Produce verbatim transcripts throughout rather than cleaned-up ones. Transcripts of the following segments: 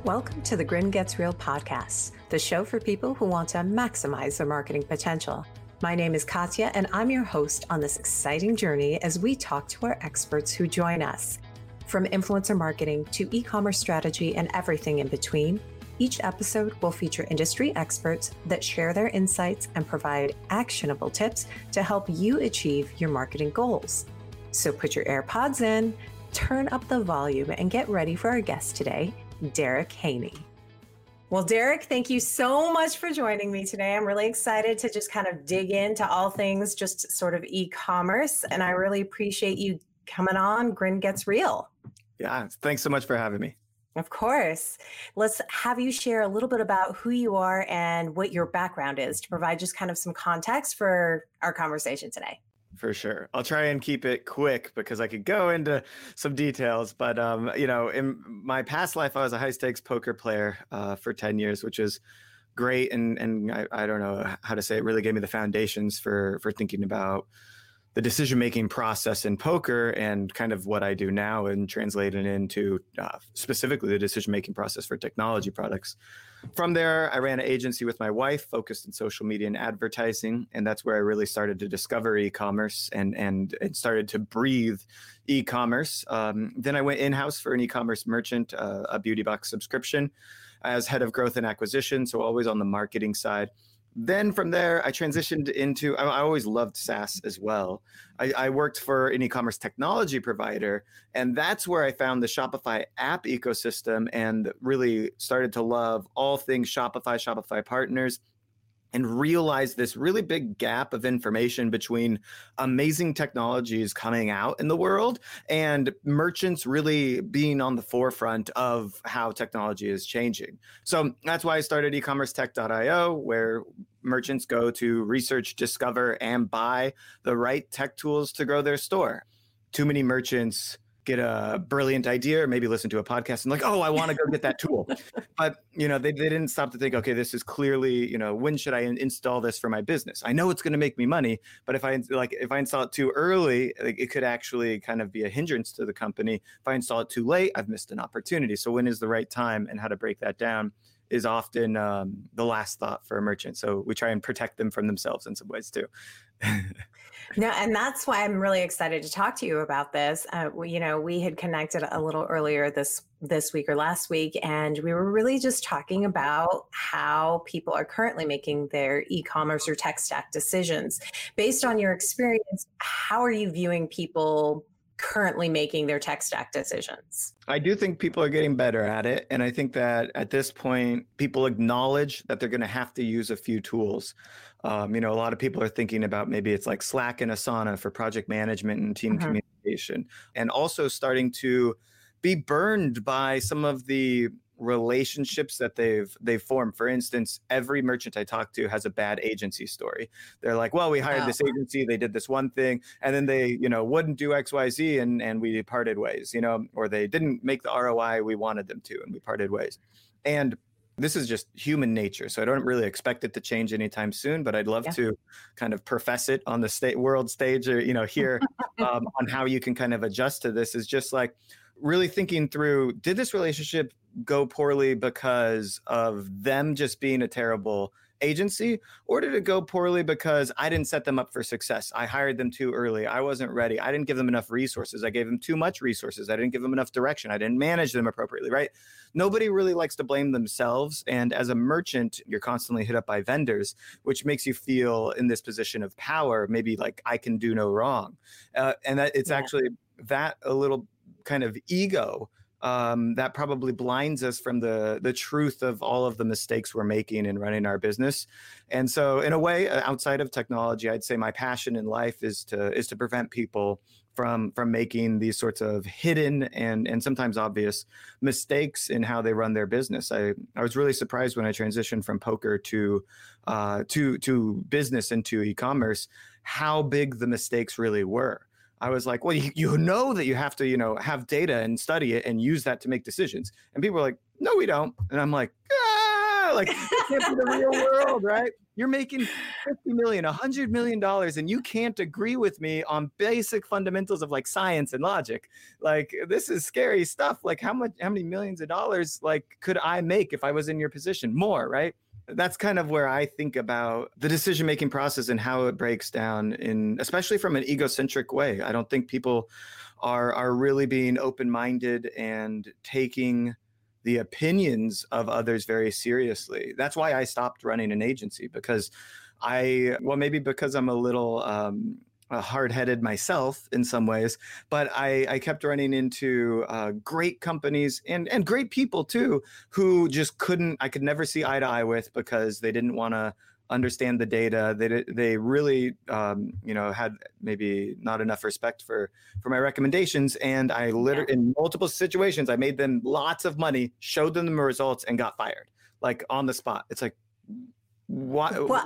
Welcome to the Grin Gets Real podcast, the show for people who want to maximize their marketing potential. My name is Katya, and I'm your host on this exciting journey as we talk to our experts who join us. From influencer marketing to e-commerce strategy and everything in between, each episode will feature industry experts that share their insights and provide actionable tips to help you achieve your marketing goals. So put your AirPods in, turn up the volume, and get ready for our guest today, Derek Haney. Well, Derek, thank you so much for joining me today. I'm really excited to just kind of dig into all things just sort of e-commerce, and I really appreciate you coming on Grin Gets Real. Yeah, thanks so much for having me. Of course. Let's have you share a little bit about who you are and what your background is to provide just kind of some context for our conversation today. For sure. I'll try and keep it quick because I could go into some details. But, um, you know, in my past life, I was a high stakes poker player uh, for ten years, which is great. And and I, I don't know how to say it, really gave me the foundations for for thinking about the decision-making process in poker and kind of what I do now and translate it into uh, specifically the decision-making process for technology products. From there, I ran an agency with my wife focused on social media and advertising. And that's where I really started to discover e-commerce and, and, and started to breathe e-commerce. Um, then I went in-house for an e-commerce merchant, uh, a beauty box subscription as head of growth and acquisition. So always on the marketing side. Then from there, I transitioned into, I, I always loved SaaS as well. I, I worked for an e-commerce technology provider, and that's where I found the Shopify app ecosystem and really started to love all things Shopify, Shopify partners, and realized this really big gap of information between amazing technologies coming out in the world and merchants really being on the forefront of how technology is changing. So that's why I started e commerce tech dot io, where merchants go to research, discover, and buy the right tech tools to grow their store. Too many merchants get a brilliant idea or maybe listen to a podcast and like, oh, I want to go get that tool. But, you know, they, they didn't stop to think, okay, this is clearly, you know, when should I in- install this for my business? I know it's going to make me money, but if I like, if I install it too early, like, it could actually kind of be a hindrance to the company. If I install it too late, I've missed an opportunity. So when is the right time and how to break that down is often um, the last thought for a merchant. So we try and protect them from themselves in some ways too. No, and that's why I'm really excited to talk to you about this. Uh, we, you know, we had connected a little earlier this this week or last week, and we were really just talking about how people are currently making their e-commerce or tech stack decisions. Based on your experience, how are you viewing people currently making their tech stack decisions? I do think people are getting better at it. And I think that at this point, people acknowledge that they're going to have to use a few tools. Um, you know, a lot of people are thinking about maybe it's like Slack and Asana for project management and team mm-hmm. communication, and also starting to be burned by some of the relationships that they've they've formed. For instance, every merchant I talk to has a bad agency story. They're like, well, we hired wow. this agency, they did this one thing, and then they, you know, wouldn't do X Y Z and, and we parted ways, you know, or they didn't make the R O I we wanted them to and we parted ways. And this is just human nature. So I don't really expect it to change anytime soon, but I'd love yeah. to kind of profess it on the state world stage or, you know, here um, on how you can kind of adjust to this is just like really thinking through, did this relationship go poorly because of them just being a terrible agency, or did it go poorly because I didn't set them up for success? I hired them too early. I wasn't ready. I didn't give them enough resources. I gave them too much resources. I didn't give them enough direction. I didn't manage them appropriately, right? Nobody really likes to blame themselves. And as a merchant, you're constantly hit up by vendors, which makes you feel in this position of power, maybe like I can do no wrong. Uh, and that it's yeah. actually that a little kind of ego Um, that probably blinds us from the the truth of all of the mistakes we're making in running our business. And so in a way, outside of technology, I'd say my passion in life is to is to prevent people from from making these sorts of hidden and and sometimes obvious mistakes in how they run their business. I, I was really surprised when I transitioned from poker to uh, to to business and to e-commerce, how big the mistakes really were. I was like, well, you, you know that you have to, you know, have data and study it and use that to make decisions. And people were like, no, we don't. And I'm like, ah, Like, it can't be the real world, right? You're making fifty million, a hundred million dollars, and you can't agree with me on basic fundamentals of like science and logic. Like, this is scary stuff. Like, how much, how many millions of dollars like could I make if I was in your position? More, right? That's kind of where I think about the decision-making process and how it breaks down in, especially from an egocentric way. I don't think people are are really being open-minded and taking the opinions of others very seriously. That's why I stopped running an agency, because I, well, maybe because I'm a little um, uh, hard-headed myself in some ways, but I, I kept running into uh, great companies and, and great people too, who just couldn't, I could never see eye to eye with, because they didn't want to understand the data. They they really, um, you know, had maybe not enough respect for for my recommendations. And I literally, yeah. in multiple situations, I made them lots of money, showed them the results, and got fired, like on the spot. It's like, what? What?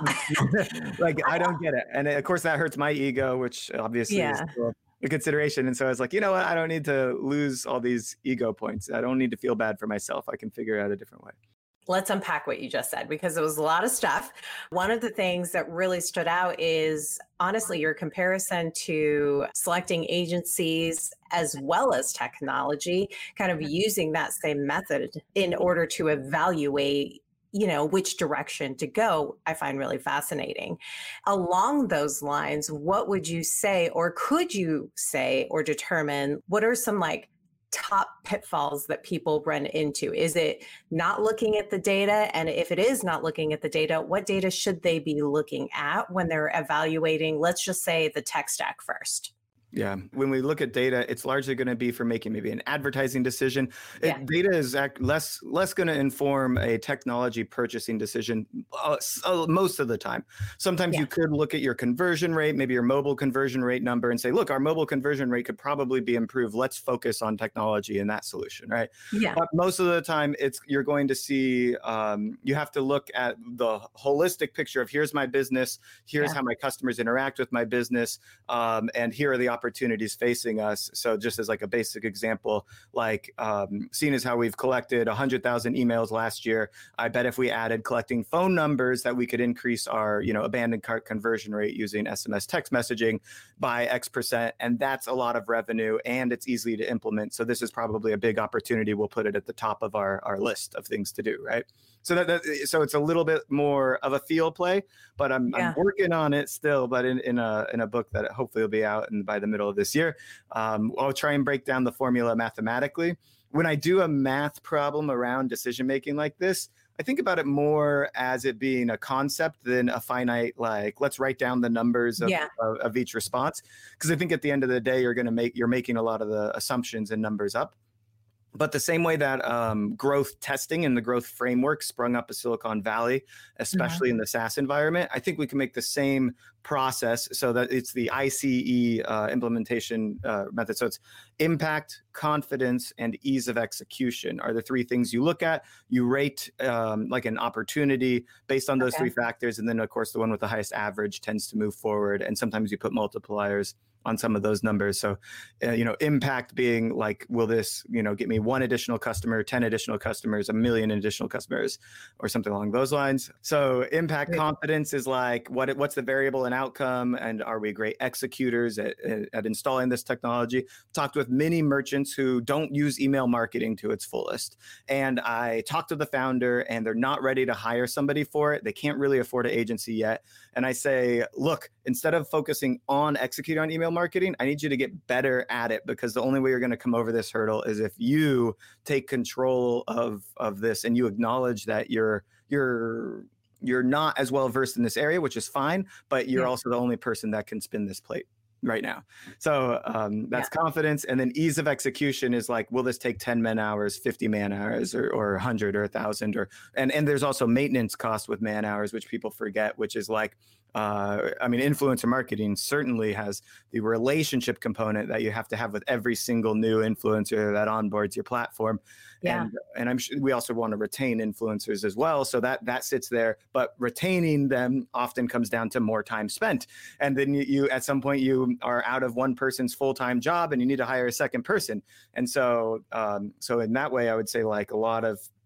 Like, I don't get it. And of course, that hurts my ego, which obviously yeah. is still a consideration. And so I was like, you know what? I don't need to lose all these ego points. I don't need to feel bad for myself. I can figure out a different way. Let's unpack what you just said, because it was a lot of stuff. One of the things that really stood out is, honestly, your comparison to selecting agencies as well as technology, kind of using that same method in order to evaluate, you know, which direction to go, I find really fascinating. Along those lines, what would you say, or could you say or determine, what are some like top pitfalls that people run into? Is it not looking at the data? And if it is not looking at the data, what data should they be looking at when they're evaluating, let's just say, the tech stack first? Yeah. When we look at data, it's largely going to be for making maybe an advertising decision. It, yeah. Data is act, less less going to inform a technology purchasing decision uh, so most of the time. Sometimes yeah. you could look at your conversion rate, maybe your mobile conversion rate number, and say, look, our mobile conversion rate could probably be improved. Let's focus on technology in that solution, right? Yeah. But most of the time, it's you're going to see, um, you have to look at the holistic picture of, here's my business, here's yeah. how my customers interact with my business, um, and here are the opportunities facing us. So just as like a basic example, like um, seeing as how we've collected one hundred thousand emails last year, I bet if we added collecting phone numbers that we could increase our, you know, abandoned cart conversion rate using S M S text messaging by X percent. And that's a lot of revenue, and it's easy to implement. So this is probably a big opportunity. We'll put it at the top of our, our list of things to do, right? So that, that so it's a little bit more of a field play, but I'm, yeah. I'm working on it still, but in, in a in a book that hopefully will be out in, by the middle of this year. Um, I'll try and break down the formula mathematically. When I do a math problem around decision-making like this, I think about it more as it being a concept than a finite, like, let's write down the numbers of, yeah. of, of each response. Because I think at the end of the day, you're going to make, you're making a lot of the assumptions and numbers up. But the same way that um, growth testing and the growth framework sprung up in Silicon Valley, especially yeah. in the SaaS environment, I think we can make the same process so that it's the I C E uh, implementation uh, method. So it's impact, confidence, and ease of execution are the three things you look at. You rate um, like an opportunity based on those okay. three factors. And then, of course, the one with the highest average tends to move forward. And sometimes you put multipliers on some of those numbers. So, uh, you know, impact being like, will this, you know, get me one additional customer, ten additional customers, a million additional customers, or something along those lines. So impact yeah. confidence is like, what what's the variable and outcome? And are we great executors at, at, at installing this technology? Talked with many merchants who don't use email marketing to its fullest. And I talked to the founder, and they're not ready to hire somebody for it. They can't really afford an agency yet. And I say, look, instead of focusing on executing on email marketing, I need you to get better at it, because the only way you're going to come over this hurdle is if you take control of of this and you acknowledge that you're you're you're not as well versed in this area, which is fine, but you're yeah. also the only person that can spin this plate right now. So um, that's yeah. confidence. And then ease of execution is like, will this take ten man hours, fifty man hours, or, or one hundred or one thousand? Or and, and there's also maintenance cost with man hours, which people forget, which is like, uh, I mean, influencer marketing certainly has the relationship component that you have to have with every single new influencer that onboards your platform. Yeah. And, and I'm sure we also want to retain influencers as well. So that that sits there, but retaining them often comes down to more time spent. And then you, you at some point you are out of one person's full-time job and you need to hire a second person. And so, um, so in that way, I would say like a lot of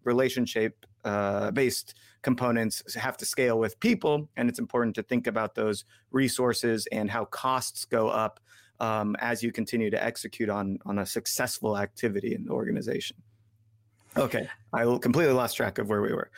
relationship uh, based components have to scale with people. And it's important to think about those resources and how costs go up um, as you continue to execute on, on a successful activity in the organization. Okay, I completely lost track of where we were.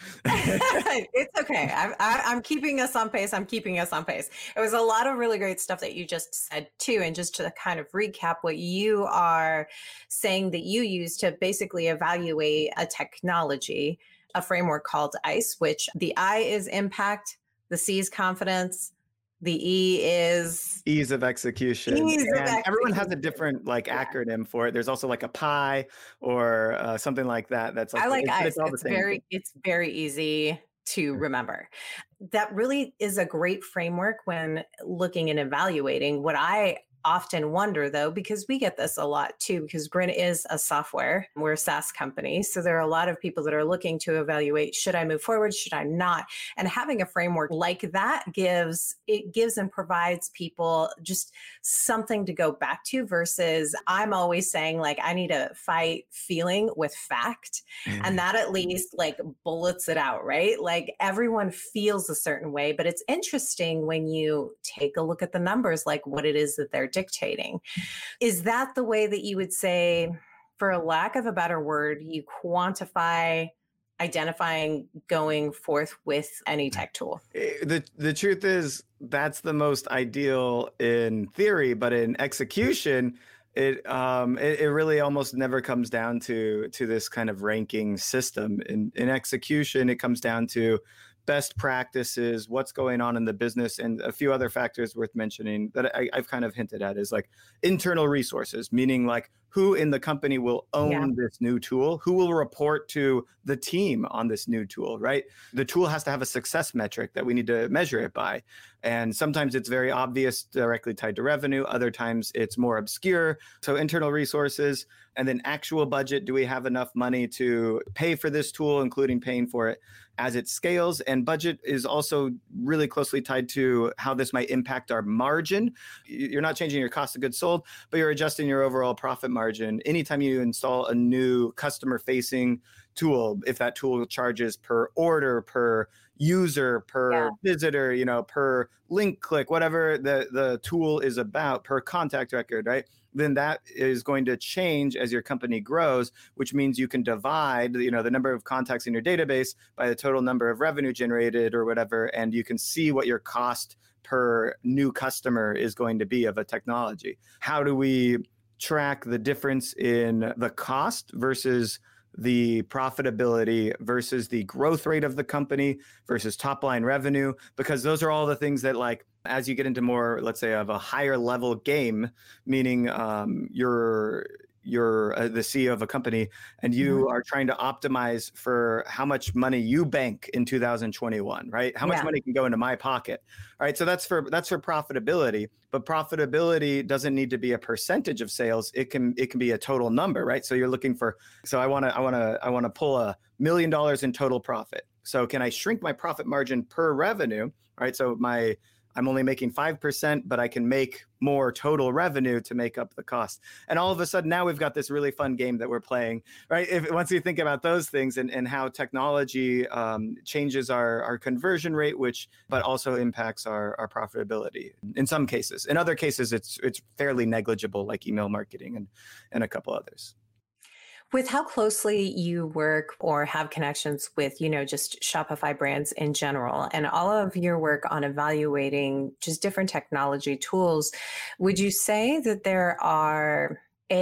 It's okay. I'm, I, I'm keeping us on pace. I'm keeping us on pace. It was a lot of really great stuff that you just said too. And just to kind of recap what you are saying that you use to basically evaluate a technology, a framework called ICE, which the I is impact, the C is confidence, the E is ease of execution. Ease of and execution. Everyone has a different like Yeah. acronym for it. There's also like a PI or uh, something like that. That's like I like it's, ICE. it's all the It's same very thing. it's very easy to remember. That really is a great framework when looking and evaluating. What I often wonder though, because we get this a lot too, because Grin is a software, we're a SaaS company. So there are a lot of people that are looking to evaluate, should I move forward? Should I not? And having a framework like that gives, it gives and provides people just something to go back to versus I'm always saying like, I need to fight feeling with fact. And that at least like bullets it out, right? Like everyone feels a certain way, but it's interesting when you take a look at the numbers, like what it is that they're dictating. Is that the way that you would say, for a lack of a better word, you quantify identifying going forth with any tech tool? The the truth is that's the most ideal in theory, but in execution, it um it, it really almost never comes down to to this kind of ranking system. In in execution, it comes down to best practices, what's going on in the business, and a few other factors worth mentioning that I, I've kind of hinted at is like internal resources, meaning like who in the company will own yeah. this new tool, who will report to the team on this new tool, right? The tool has to have a success metric that we need to measure it by. And sometimes it's very obvious, directly tied to revenue. Other times it's more obscure. So internal resources, and then actual budget. Do we have enough money to pay for this tool, including paying for it as it scales? And budget is also really closely tied to how this might impact our margin. You're not changing your cost of goods sold, but you're adjusting your overall profit margin. Anytime you install a new customer-facing tool, if that tool charges per order, per user, per yeah. visitor, you know, per link click, whatever the, the tool is about, per contact record, right? Then that is going to change as your company grows, which means you can divide, you know, the number of contacts in your database by the total number of revenue generated or whatever, and you can see what your cost per new customer is going to be of a technology. How do we track the difference in the cost versus the profitability versus the growth rate of the company versus top line revenue? Because those are all the things that, like, as you get into more, let's say, of a higher level game, meaning um, you're you're uh, the C E O of a company and you mm-hmm. are trying to optimize for how much money you bank in two thousand twenty-one, right? How much yeah. money can go into my pocket, all right? So that's for that's for profitability, but profitability doesn't need to be a percentage of sales. It can it can be a total number, right? So you're looking for, so I want to I want to I want to pull a million dollars in total profit. So can I shrink my profit margin per revenue, right? So my I'm only making five percent, but I can make more total revenue to make up the cost. And all of a sudden now we've got this really fun game that we're playing, right? If once you think about those things and, and how technology um, changes our, our conversion rate, which, but also impacts our, our profitability in some cases. In other cases, it's it's fairly negligible, like email marketing and, and a couple others. With how closely you work or have connections with, you know, just Shopify brands in general, and all of your work on evaluating just different technology tools, would you say that there are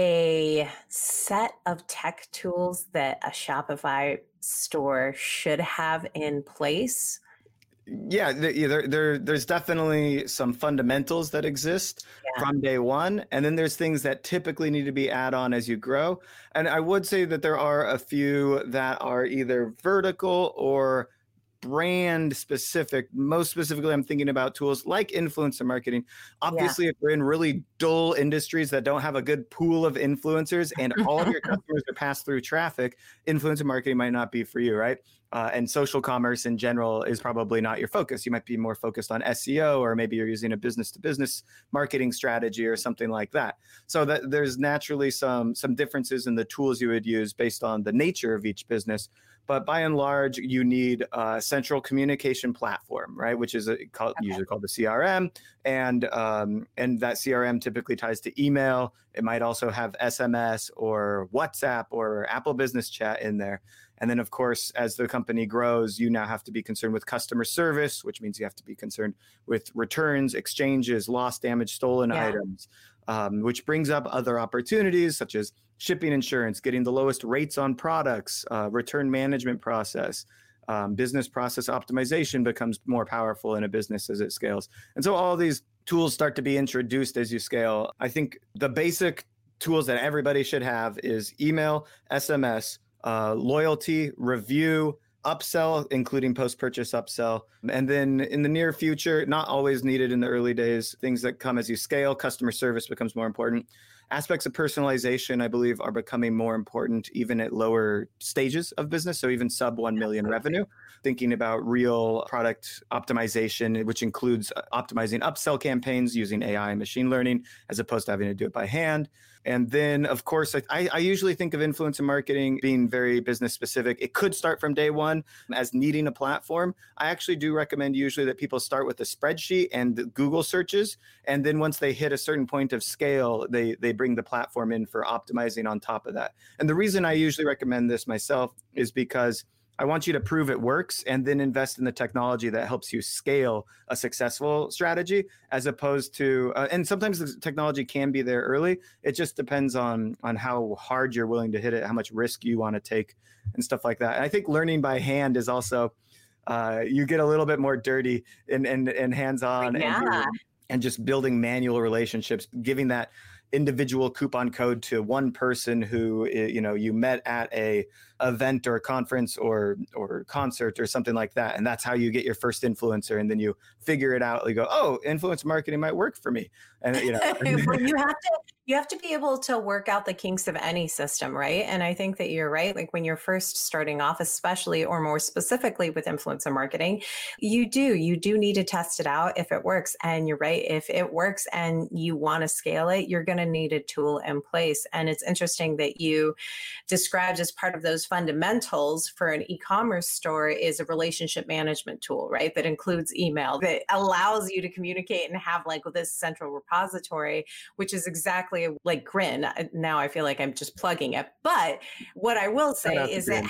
a set of tech tools that a Shopify store should have in place? Yeah, there, there, there's definitely some fundamentals that exist yeah. from day one. And then there's things that typically need to be add on as you grow. And I would say that there are a few that are either vertical or brand specific. Most specifically, I'm thinking about tools like influencer marketing. Obviously, yeah. if we're in really dull industries that don't have a good pool of influencers and all of your customers are pass through traffic, influencer marketing might not be for you, right? Uh, and social commerce in general is probably not your focus. You might be more focused on S E O, or maybe you're using a business to business marketing strategy or something like that. So that there's naturally some, some differences in the tools you would use based on the nature of each business. But by and large, you need a central communication platform, right? Which is a, called, okay. usually called the C R M. And, um, and that C R M typically ties to email. It might also have S M S or WhatsApp or Apple Business Chat in there. And then, of course, as the company grows, you now have to be concerned with customer service, which means you have to be concerned with returns, exchanges, lost, damaged, stolen yeah. items, um, which brings up other opportunities such as shipping insurance, getting the lowest rates on products, uh, return management process. Um, business process optimization becomes more powerful in a business as it scales. And so all these tools start to be introduced as you scale. I think the basic tools that everybody should have is email, S M S, Uh, loyalty, review, upsell, including post-purchase upsell. And then in the near future, not always needed in the early days, things that come as you scale, customer service becomes more important. Aspects of personalization, I believe, are becoming more important even at lower stages of business. So even sub one million revenue, thinking about real product optimization, which includes optimizing upsell campaigns using A I and machine learning, as opposed to having to do it by hand. And then, of course, I, I usually think of influencer marketing being very business specific. It could start from day one as needing a platform. I actually do recommend usually that people start with a spreadsheet and Google searches. And then once they hit a certain point of scale, they, they bring the platform in for optimizing on top of that. And the reason I usually recommend this myself is because I want you to prove it works and then invest in the technology that helps you scale a successful strategy, as opposed to, uh, and sometimes the technology can be there early. It just depends on, on how hard you're willing to hit it, how much risk you want to take and stuff like that. And I think learning by hand is also, uh, you get a little bit more dirty and, and, and hands-on yeah. and, and just building manual relationships, giving that individual coupon code to one person who, you know, you met at a event or conference or or concert or something like that, and that's how you get your first influencer, and then you figure it out. You go, oh, influence marketing might work for me, and you know, well, you have to you have to be able to work out the kinks of any system, right? And I think that you're right. Like when you're first starting off, especially or more specifically with influencer marketing, you do you do need to test it out if it works. And you're right, if it works and you want to scale it, you're going to need a tool in place. And it's interesting that you described as part of those fundamentals for an e-commerce store is a relationship management tool, right? That includes email, that allows you to communicate and have like this central repository, which is exactly like Grin. Now I feel like I'm just plugging it. But what I will say is that,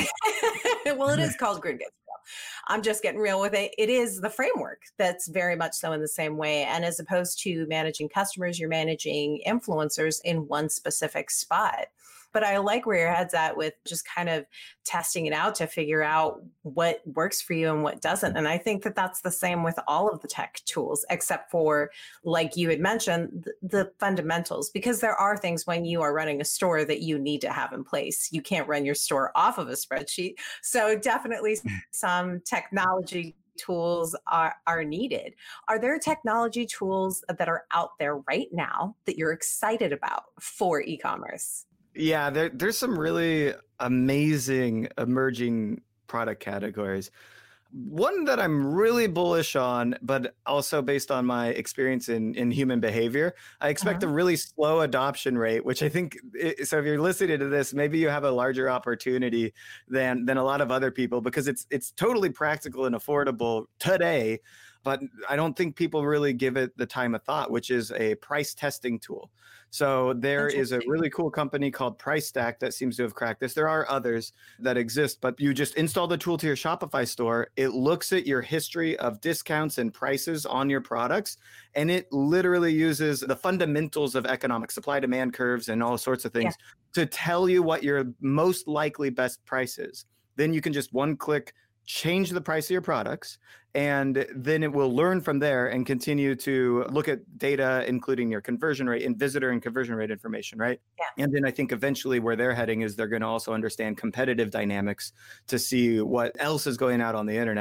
well, it is called Grin Gets Real. I'm just getting real with it. It is the framework that's very much so in the same way. And as opposed to managing customers, you're managing influencers in one specific spot. But I like where your head's at with just kind of testing it out to figure out what works for you and what doesn't. And I think that that's the same with all of the tech tools, except for, like you had mentioned, the, the fundamentals, because there are things when you are running a store that you need to have in place. You can't run your store off of a spreadsheet. So definitely some technology tools are, are needed. Are there technology tools that are out there right now that you're excited about for e-commerce? Yeah, there, there's some really amazing emerging product categories. One that I'm really bullish on, but also based on my experience in, in human behavior, I expect uh-huh. a really slow adoption rate, which I think, it, so if you're listening to this, maybe you have a larger opportunity than than a lot of other people, because it's it's totally practical and affordable today, but I don't think people really give it the time of thought, which is a price testing tool. So there is a really cool company called PriceStack that seems to have cracked this. There are others that exist, but you just install the tool to your Shopify store. It looks at your history of discounts and prices on your products, and it literally uses the fundamentals of economic supply demand curves and all sorts of things yeah. to tell you what your most likely best price is. Then you can just one click change the price of your products, and then it will learn from there and continue to look at data, including your conversion rate and visitor and conversion rate information, right? Yeah. And then I think eventually where they're heading is they're going to also understand competitive dynamics to see what else is going out on the internet.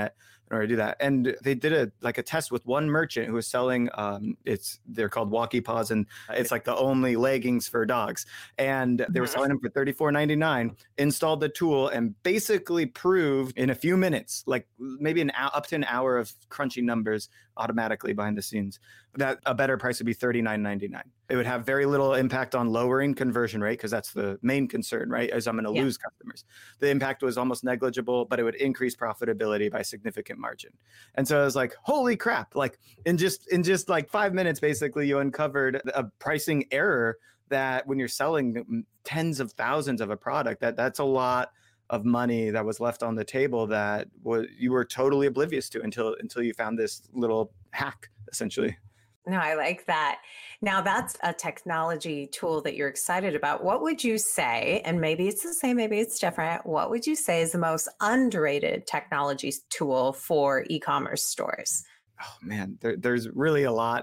in order to do that. And they did a like a test with one merchant who was selling, um, it's they're called Walkie Paws, and it's like the only leggings for dogs. And they were selling them for thirty-four ninety-nine, installed the tool, and basically proved in a few minutes, like maybe an hour, up to an hour of crunching numbers automatically behind the scenes, that a better price would be thirty-nine ninety-nine. It would have very little impact on lowering conversion rate, because that's the main concern, right? Is I'm going to yeah. lose customers. The impact was almost negligible, but it would increase profitability by significant margin. And so I was like, holy crap. Like in just in just like five minutes, basically, you uncovered a pricing error that when you're selling tens of thousands of a product, that that's a lot of money that was left on the table that was, you were totally oblivious to until until you found this little hack, essentially. No, I like that. Now that's a technology tool that you're excited about. What would you say, and maybe it's the same, maybe it's different, what would you say is the most underrated technology tool for e-commerce stores? Oh man, there, there's really a lot,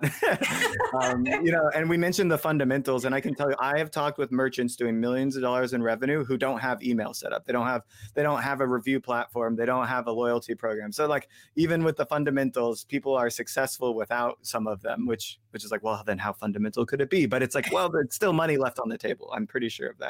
um, you know, and we mentioned the fundamentals, and I can tell you, I have talked with merchants doing millions of dollars in revenue who don't have email set up. They don't have, they don't have a review platform. They don't have a loyalty program. So like, even with the fundamentals, people are successful without some of them, which, which is like, well, then how fundamental could it be? But it's like, well, there's still money left on the table. I'm pretty sure of that.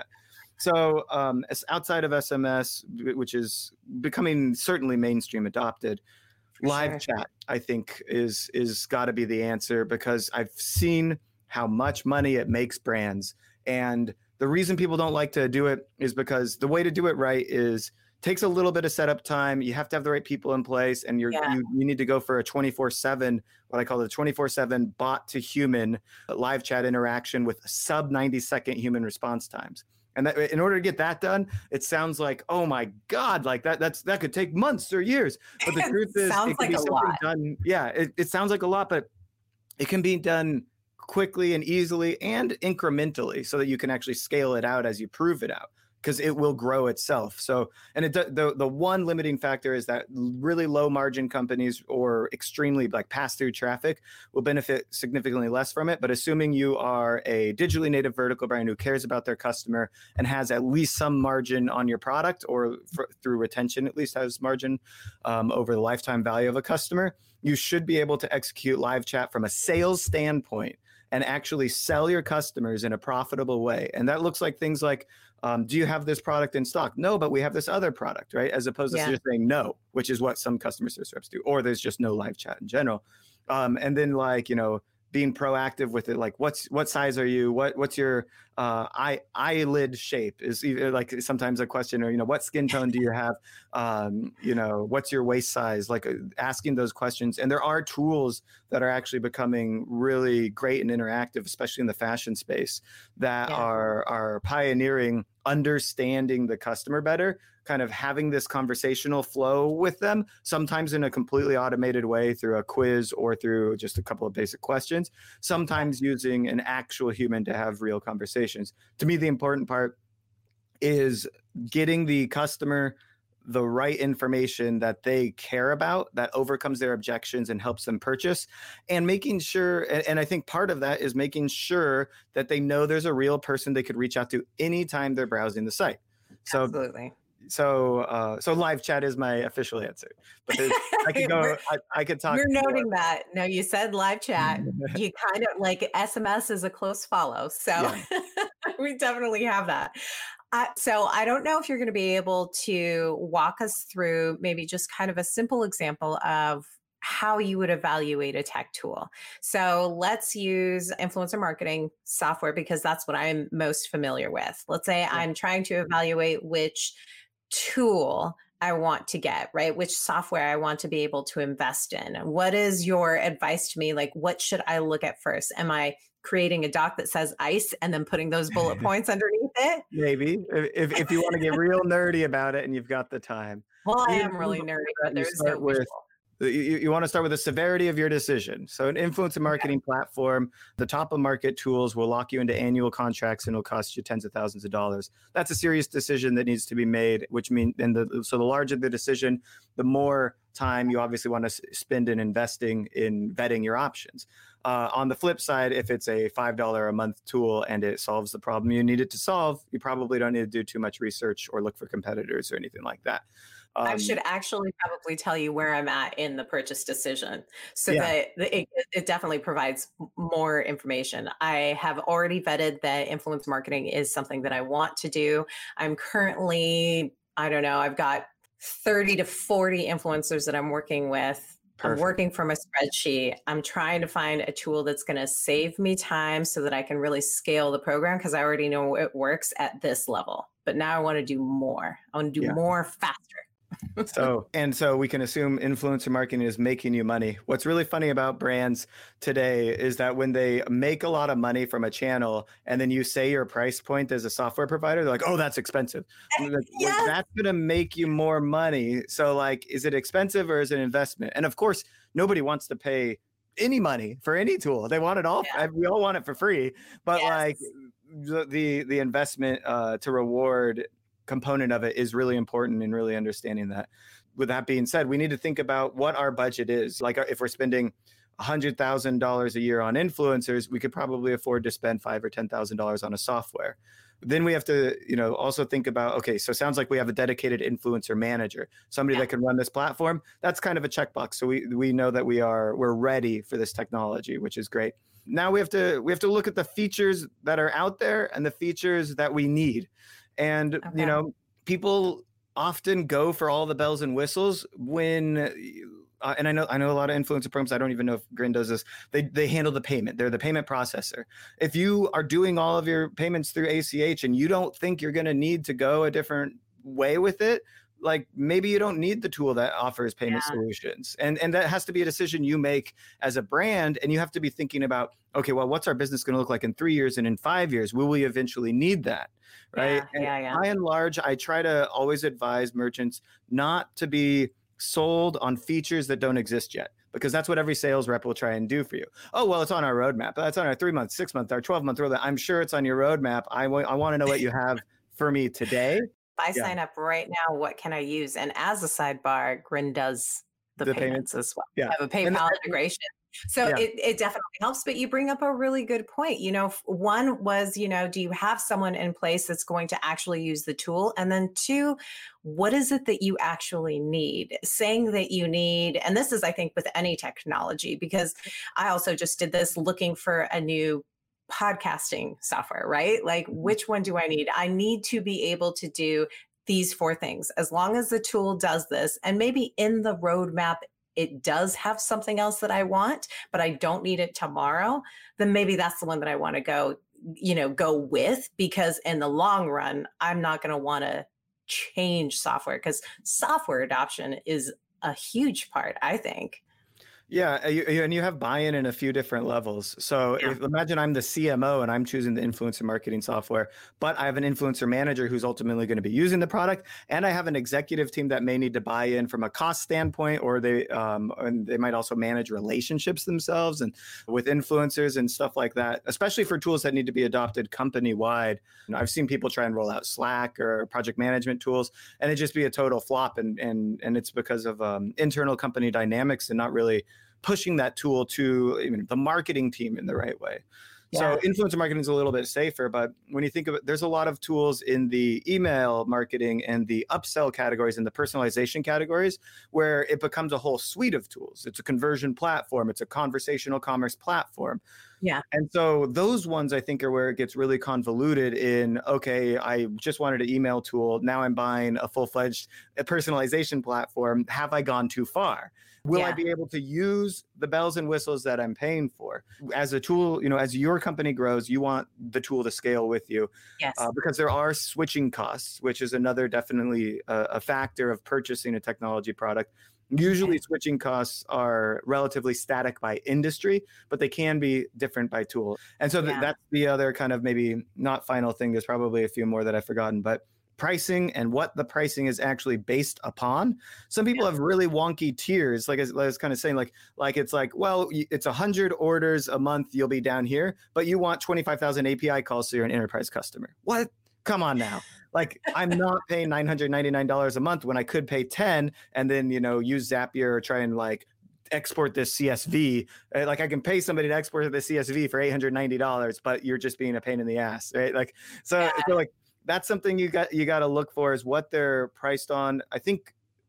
So um, outside of S M S, which is becoming certainly mainstream adopted, live sure. chat, I think, is is got to be the answer, because I've seen how much money it makes brands. And the reason people don't like to do it is because the way to do it right is takes a little bit of setup time. You have to have the right people in place, and you're yeah. you, you need to go for a twenty-four seven, what I call the twenty-four seven bot to human live chat interaction with sub ninety second human response times. And that, in order to get that done, it sounds like, oh my God, like that that's that could take months or years. But the truth is, sounds it can like be a something lot. done. Yeah, it, it sounds like a lot, but it can be done quickly and easily and incrementally, so that you can actually scale it out as you prove it out, because it will grow itself. So, and it, the the one limiting factor is that really low margin companies or extremely like pass through traffic will benefit significantly less from it. But assuming you are a digitally native vertical brand who cares about their customer and has at least some margin on your product, or for, through retention at least has margin um, over the lifetime value of a customer, you should be able to execute live chat from a sales standpoint and actually sell your customers in a profitable way. And that looks like things like, um, do you have this product in stock? No, but we have this other product, right? As opposed to yeah. just saying no, which is what some customer service reps do, or there's just no live chat in general. Um, and then like, you know, being proactive with it, like what's what size are you? What what's your uh, eye eyelid shape? Is either like sometimes a question, or you know, what skin tone do you have? Um, you know, what's your waist size? Like uh, asking those questions. And there are tools that are actually becoming really great and interactive, especially in the fashion space, that yeah. are are pioneering understanding the customer better, kind of having this conversational flow with them, sometimes in a completely automated way through a quiz or through just a couple of basic questions, sometimes using an actual human to have real conversations. To me, the important part is getting the customer the right information that they care about, that overcomes their objections and helps them purchase, and making sure, and, and I think part of that is making sure that they know there's a real person they could reach out to anytime they're browsing the site. So, absolutely. So, uh, so live chat is my official answer. But I could go. I, I could talk. You're noting that. No, you said live chat. You kind of like S M S is a close follow. So yeah. we definitely have that. Uh, so I don't know if you're going to be able to walk us through maybe just kind of a simple example of how you would evaluate a tech tool. So let's use influencer marketing software, because that's what I'm most familiar with. Let's say yeah. I'm trying to evaluate which tool I want to get, right? Which software I want to be able to invest in. What is your advice to me? Like, what should I look at first? Am I creating a doc that says ICE and then putting those bullet points underneath it? Maybe, if if you want to get real nerdy about it and you've got the time. Well, I am really nerdy, but there's no visual. You, you want to start with the severity of your decision. So an influencer marketing okay. platform, the top of market tools will lock you into annual contracts and it'll cost you tens of thousands of dollars. That's a serious decision that needs to be made, which means, and the, so the larger the decision, the more time you obviously want to spend in investing in vetting your options. Uh, on the flip side, if it's a five dollars a month tool and it solves the problem you need it to solve, you probably don't need to do too much research or look for competitors or anything like that. I Um, should actually probably tell you where I'm at in the purchase decision so yeah, that it, it definitely provides m- more information. I have already vetted that influence marketing is something that I want to do. I'm currently, I don't know, I've got thirty to forty influencers that I'm working with. I'm perfect. working from a spreadsheet. I'm trying to find a tool that's going to save me time so that I can really scale the program because I already know it works at this level. But now I want to do more. I want to do Yeah. more faster. So, and so we can assume influencer marketing is making you money. What's really funny about brands today is that when they make a lot of money from a channel and then you say your price point as a software provider, they're like, oh, that's expensive. And like, well, Yes. that's going to make you more money. So, like, is it expensive or is it an investment? And of course, nobody wants to pay any money for any tool. They want it all. Yeah. We all want it for free. But Yes. like the the, the investment uh, to reward component of it is really important in really understanding that. With that being said, we need to think about what our budget is. Like if we're spending one hundred thousand dollars a year on influencers, we could probably afford to spend five or ten thousand dollars on a software. Then we have to, you know, also think about, okay, so it sounds like we have a dedicated influencer manager, somebody Yeah. that can run this platform. That's kind of a checkbox. So we we know that we are we're ready for this technology, which is great. Now we have to we have to look at the features that are out there and the features that we need. And, Okay. you know, people often go for all the bells and whistles when, uh, and I know I know a lot of influencer programs. I don't even know if Grin does this. They they handle the payment. They're the payment processor. If you are doing all of your payments through A C H and you don't think you're going to need to go a different way with it, like maybe you don't need the tool that offers payment Yeah. solutions. And and that has to be a decision you make as a brand. And you have to be thinking about, okay, well, what's our business going to look like in three years and in five years? Will we eventually need that? Right. Yeah. And Yeah. Yeah. by and large, I try to always advise merchants not to be sold on features that don't exist yet, because that's what every sales rep will try and do for you. Oh, well, it's on our roadmap. That's on our three month, six month, our twelve month roadmap. I'm sure it's on your roadmap. I, w- I want to know what you have for me today. If I Yeah. sign up right now, what can I use? And as a sidebar, Grin does the, The payments payments. as well. Yeah. I have a And PayPal integration. So Yeah. it, it definitely helps, but you bring up a really good point. You know, f- one was, you know, do you have someone in place that's going to actually use the tool? And then two, what is it that you actually need? Saying that you need, and this is, I think, with any technology, because I also just did this looking for a new podcasting software, right? Like, which one do I need? I need to be able to do these four things. As long as the tool does this, and maybe in the roadmap, it does have something else that I want, but I don't need it tomorrow, then maybe that's the one that I want to go, you know, go with, because in the long run, I'm not going to want to change software because software adoption is a huge part, I think. Yeah, uh, you, you- and you have buy-in in a few different levels. So Yeah. if, imagine I'm the C M O and I'm choosing the influencer marketing software, but I have an influencer manager who's ultimately going to be using the product, and I have an executive team that may need to buy in from a cost standpoint, or they um, and they might also manage relationships themselves and with influencers and stuff like that. Especially for tools that need to be adopted company-wide. And I've seen people try and roll out Slack or project management tools, and it just be a total flop, and and and it's because of um, internal company dynamics and not really pushing that tool to even the marketing team in the right way. So Yeah. influencer marketing is a little bit safer, but when you think of it, there's a lot of tools in the email marketing and the upsell categories and the personalization categories where it becomes a whole suite of tools. It's a conversion platform. It's a conversational commerce platform. Yeah. And so those ones I think are where it gets really convoluted in, okay, I just wanted an email tool. Now I'm buying a full-fledged personalization platform. Have I gone too far? Will I Yeah. be able to use the bells and whistles that I'm paying for? As a tool, you know, as your company grows, you want the tool to scale with you. Yes. Uh, because there are switching costs, which is another definitely a, a factor of purchasing a technology product. Usually Okay. switching costs are relatively static by industry, but they can be different by tool. And so th- Yeah. that's the other kind of maybe not final thing. There's probably a few more that I've forgotten, but pricing and what the pricing is actually based upon. Some people Yeah. have really wonky tiers. Like I was, I was kind of saying, like, like it's like, well, y- it's a hundred orders a month. You'll be down here, but you want twenty-five thousand A P I calls. So you're an enterprise customer. What? Come on now. Like I'm not paying nine hundred ninety-nine dollars a month when I could pay ten and then, you know, use Zapier or try and like export this C S V. Uh, Like I can pay somebody to export the C S V for eight hundred ninety dollars, but you're just being a pain in the ass, right? Like, so, Yeah. so like that's something you got, you got to look for is what they're priced on. I think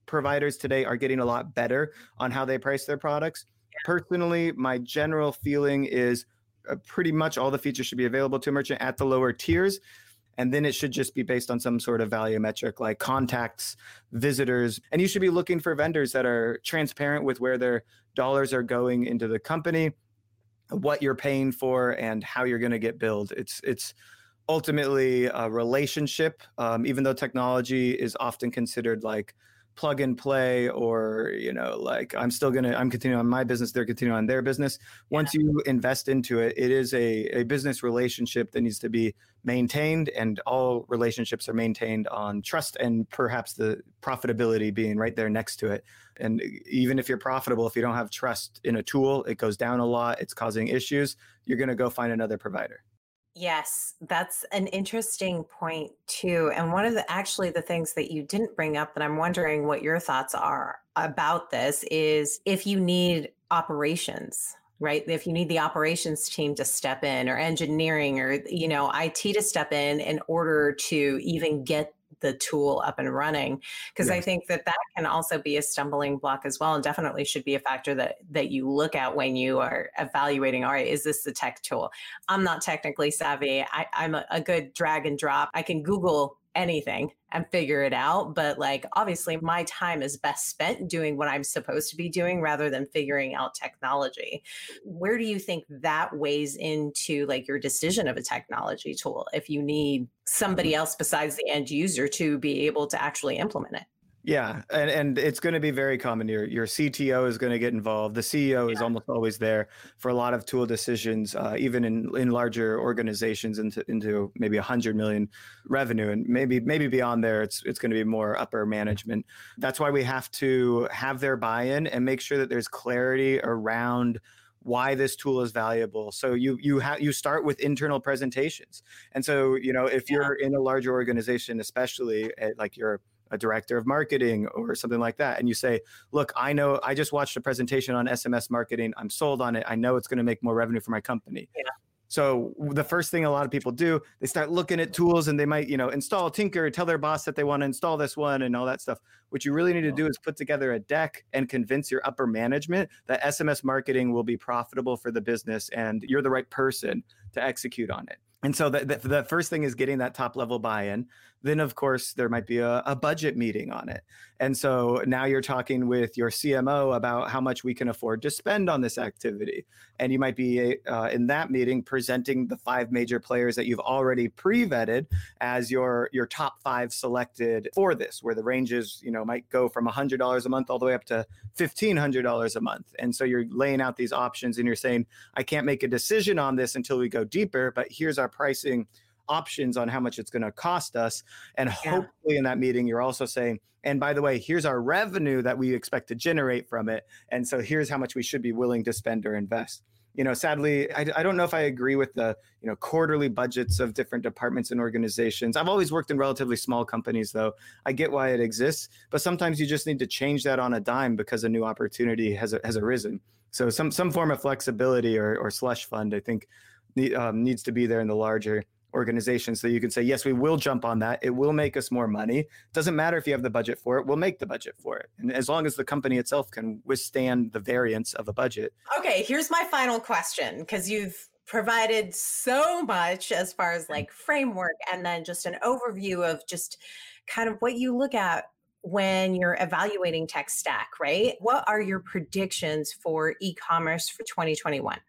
providers today are getting a lot better on how they price their products. Yeah. Personally, my general feeling is uh, pretty much all the features should be available to a merchant at the lower tiers. And then it should just be based on some sort of value metric like contacts, visitors. And you should be looking for vendors that are transparent with where their dollars are going into the company, what you're paying for, and how you're going to get billed. It's it's ultimately a relationship, um, even though technology is often considered like plug and play, or, you know, like I'm still going to, I'm continuing on my business, they're continuing on their business. Once yeah. you invest into it, it is a, a business relationship that needs to be maintained, and all relationships are maintained on trust and perhaps the profitability being right there next to it. And even if you're profitable, if you don't have trust in a tool, it goes down a lot, it's causing issues, you're going to go find another provider. Yes, that's an interesting point too. And one of the actually the things that you didn't bring up that I'm wondering what your thoughts are about this is if you need operations, right? If you need the operations team to step in, or engineering, or, you know, I T to step in in order to even get the tool up and running. Because yes. I think that that can also be a stumbling block as well, and definitely should be a factor that that you look at when you are evaluating, all right, is this the tech tool? I'm not technically savvy. I, I'm a, a good drag and drop. I can Google anything and figure it out. But like, obviously my time is best spent doing what I'm supposed to be doing rather than figuring out technology. Where do you think that weighs into like your decision of a technology tool if you need somebody else besides the end user to be able to actually implement it? Yeah, and, and it's going to be very common. Your your C T O is going to get involved. The C E O yeah. is almost always there for a lot of tool decisions, uh, even in, in larger organizations into into maybe one hundred million revenue, and maybe maybe beyond there. It's it's going to be more upper management. That's why we have to have their buy-in and make sure that there's clarity around why this tool is valuable. So you you have you start with internal presentations, and so you know if you're in a larger organization, especially at, like you're a director of marketing or something like that, and you say, look, I know I just watched a presentation on S M S marketing. I'm sold on it. I know it's going to make more revenue for my company. Yeah. So the first thing a lot of people do, they start looking at tools, and they might, you know, install Tinker, tell their boss that they want to install this one and all that stuff. What you really need to do is put together a deck and convince your upper management that S M S marketing will be profitable for the business and you're the right person to execute on it. And so the, the, the first thing is getting that top level buy-in. Then, of course, there might be a, a budget meeting on it. And so now you're talking with your C M O about how much we can afford to spend on this activity. And you might be uh, in that meeting presenting the five major players that you've already pre-vetted as your, your top five selected for this, where the ranges, you know, might go from one hundred dollars a month all the way up to fifteen hundred dollars a month. And so you're laying out these options and you're saying, I can't make a decision on this until we go deeper, but here's our pricing options on how much it's going to cost us. And yeah. hopefully in that meeting, you're also saying, and by the way, here's our revenue that we expect to generate from it. And so here's how much we should be willing to spend or invest. You know, sadly, I, I don't know if I agree with the, you know, quarterly budgets of different departments and organizations. I've always worked in relatively small companies, though. I get why it exists, but sometimes you just need to change that on a dime because a new opportunity has has arisen. So some some form of flexibility or, or slush fund, I think, need, um, needs to be there in the larger organization, so you can say, yes, we will jump on that. It will make us more money. Doesn't matter if you have the budget for it. We'll make the budget for it. And as long as the company itself can withstand the variance of a budget. Okay, here's my final question, because you've provided so much as far as like framework and then just an overview of just kind of what you look at when you're evaluating tech stack, right? What are your predictions for e-commerce for twenty twenty-one?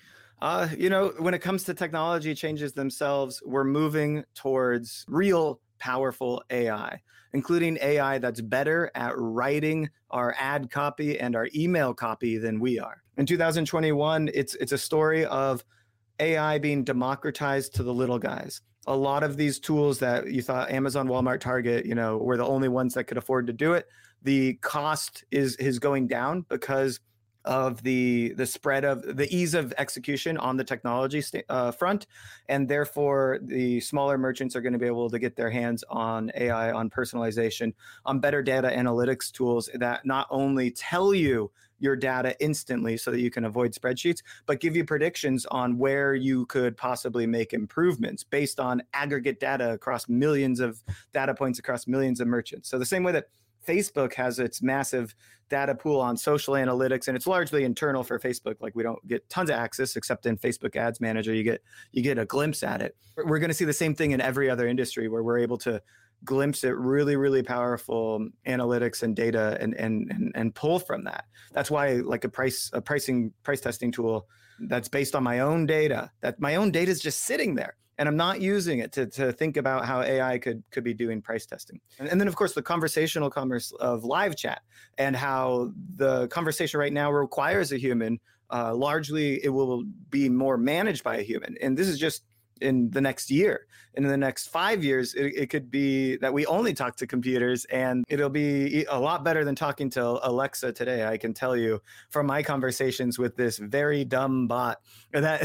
Uh, you know, when it comes to technology changes themselves, we're moving towards real powerful A I, including A I that's better at writing our ad copy and our email copy than we are. In two thousand twenty-one, it's it's a story of A I being democratized to the little guys. A lot of these tools that you thought Amazon, Walmart, Target, you know, were the only ones that could afford to do it, the cost is is going down because of the the spread of the ease of execution on the technology st- uh, front, and therefore the smaller merchants are going to be able to get their hands on A I, on personalization, on better data analytics tools that not only tell you your data instantly so that you can avoid spreadsheets, but give you predictions on where you could possibly make improvements based on aggregate data across millions of data points across millions of merchants. So the same way that Facebook has its massive data pool on social analytics, and it's largely internal for Facebook. Like we don't get tons of access, except in Facebook Ads Manager, you get you get a glimpse at it. We're going to see the same thing in every other industry where we're able to glimpse at really, really powerful analytics and data and and and, and pull from that. That's why like a price a pricing price testing tool that's based on my own data, that my own data is just sitting there. And I'm not using it to, to think about how A I could could be doing price testing. And, and then, of course, the conversational commerce of live chat and how the conversation right now requires a human. Uh, largely, it will be more managed by a human. And this is just in the next year. And in the next five years, it, it could be that we only talk to computers, and it'll be a lot better than talking to Alexa today. I can tell you from my conversations with this very dumb bot that...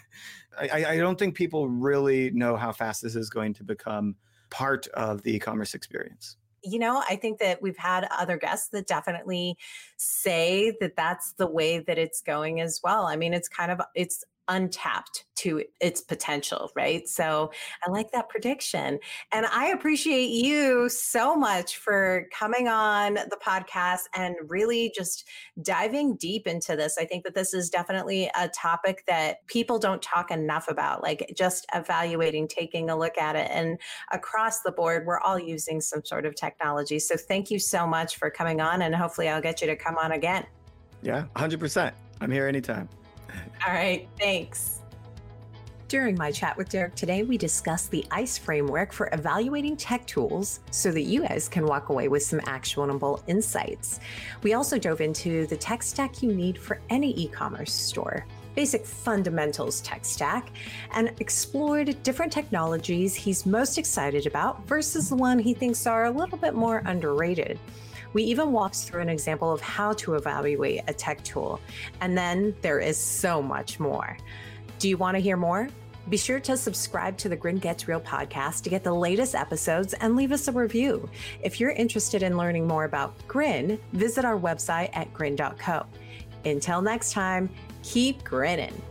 I, I don't think people really know how fast this is going to become part of the e-commerce experience. You know, I think that we've had other guests that definitely say that that's the way that it's going as well. I mean, it's kind of, it's untapped to its potential, right? So I like that prediction. And I appreciate you so much for coming on the podcast and really just diving deep into this. I think that this is definitely a topic that people don't talk enough about, like just evaluating, taking a look at it. And across the board, we're all using some sort of technology. So thank you so much for coming on, and hopefully I'll get you to come on again. Yeah, one hundred percent. I'm here anytime. All right, thanks. During my chat with Derek today, we discussed the ICE framework for evaluating tech tools so that you guys can walk away with some actionable insights. We also dove into the tech stack you need for any e-commerce store, basic fundamentals tech stack, and explored different technologies he's most excited about versus the one he thinks are a little bit more underrated. We even walked through an example of how to evaluate a tech tool. And then there is so much more. Do you want to hear more? Be sure to subscribe to the Grin Gets Real podcast to get the latest episodes and leave us a review. If you're interested in learning more about Grin, visit our website at grin dot co. Until next time, keep grinning.